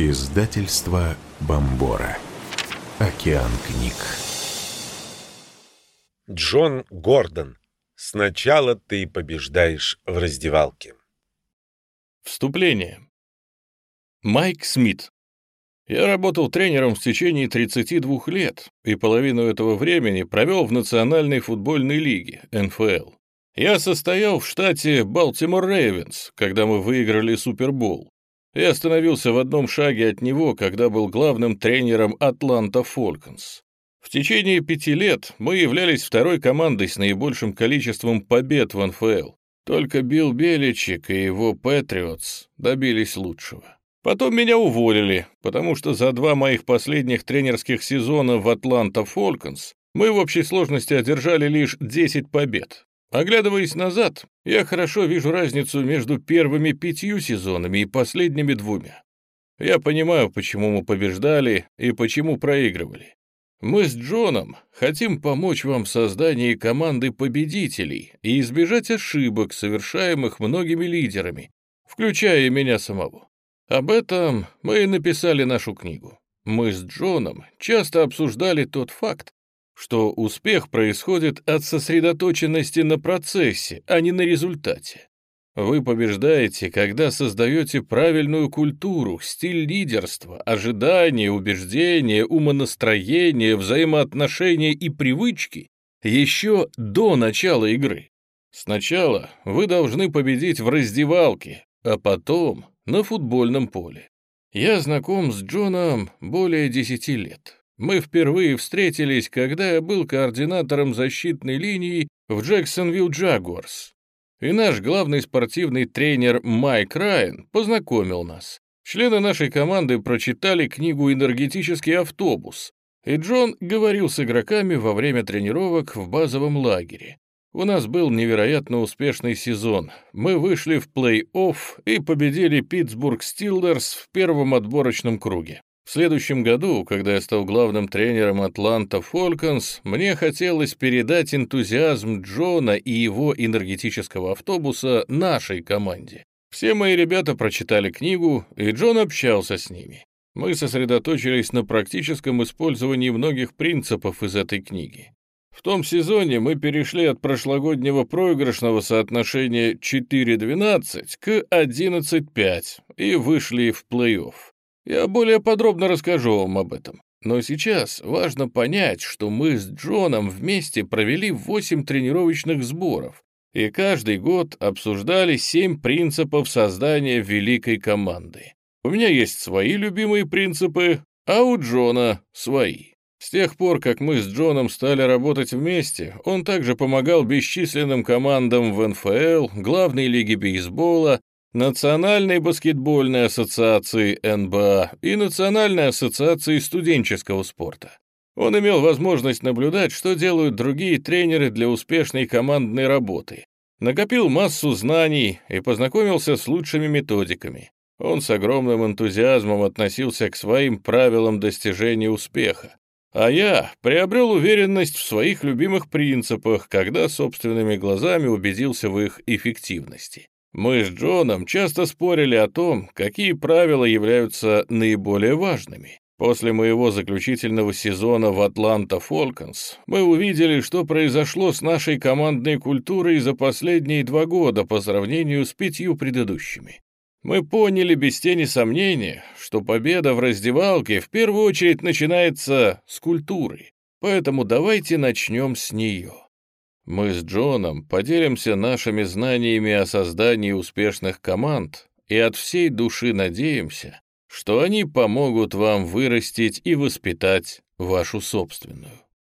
Издательство Бомбора. Океан книг. Джон Гордон. Сначала ты побеждаешь в раздевалке. Вступление. Майк Смит. Я работал тренером в течение 32 лет и половину этого времени провел в Национальной футбольной лиге, НФЛ. Я состоял в штате Балтимор Рейвенс, когда мы выиграли Супербоул. Я остановился в одном шаге от него, когда был главным тренером Атланта Фолконс. В течение 5 лет мы являлись второй командой с наибольшим количеством побед в НФЛ. Только Билл Беличек и его Патриотс добились лучшего. Потом меня уволили, потому что за 2 моих последних тренерских сезона в Атланта Фолконс мы в общей сложности одержали лишь 10 побед. Оглядываясь назад, я хорошо вижу разницу между первыми 5 сезонами и последними 2. Я понимаю, почему мы побеждали и почему проигрывали. Мы с Джоном хотим помочь вам в создании команды победителей и избежать ошибок, совершаемых многими лидерами, включая и меня самого. Об этом мы и написали нашу книгу. Мы с Джоном часто обсуждали тот факт, что успех происходит от сосредоточенности на процессе, а не на результате. Вы побеждаете, когда создаете правильную культуру, стиль лидерства, ожидания, убеждения, умонастроения, взаимоотношения и привычки еще до начала игры. Сначала вы должны победить в раздевалке, а потом на футбольном поле. Я знаком с Джоном более 10 лет. Мы впервые встретились, когда я был координатором защитной линии в Джексонвилл Джагуарс. И наш главный спортивный тренер Майк Райан познакомил нас. Члены нашей команды прочитали книгу «Энергетический автобус», и Джон говорил с игроками во время тренировок в базовом лагере. У нас был невероятно успешный сезон. Мы вышли в плей-офф и победили Питтсбург Стиллерс в первом отборочном круге. В следующем году, когда я стал главным тренером Атланта Фолконс, мне хотелось передать энтузиазм Джона и его энергетического автобуса нашей команде. Все мои ребята прочитали книгу, и Джон общался с ними. Мы сосредоточились на практическом использовании многих принципов из этой книги. В том сезоне мы перешли от прошлогоднего проигрышного соотношения 4-12 к 11-5 и вышли в плей-офф. Я более подробно расскажу вам об этом. Но сейчас важно понять, что мы с Джоном вместе провели 8 тренировочных сборов, и каждый год обсуждали 7 принципов создания великой команды. У меня есть свои любимые принципы, а у Джона свои. С тех пор, как мы с Джоном стали работать вместе, он также помогал бесчисленным командам в НФЛ, главной лиге бейсбола, Национальной баскетбольной ассоциации НБА и Национальной ассоциации студенческого спорта. Он имел возможность наблюдать, что делают другие тренеры для успешной командной работы. Накопил массу знаний и познакомился с лучшими методиками. Он с огромным энтузиазмом относился к своим правилам достижения успеха. А я приобрел уверенность в своих любимых принципах, когда собственными глазами убедился в их эффективности. Мы с Джоном часто спорили о том, какие правила являются наиболее важными. После моего заключительного сезона в Атланта Фолконс мы увидели, что произошло с нашей командной культурой за последние 2 года по сравнению с 5 предыдущими. Мы поняли без тени сомнения, что победа в раздевалке в первую очередь начинается с культуры, поэтому давайте начнем с нее. Мы с Джоном поделимся нашими знаниями о создании успешных команд и от всей души надеемся, что они помогут вам вырастить и воспитать вашу собственную.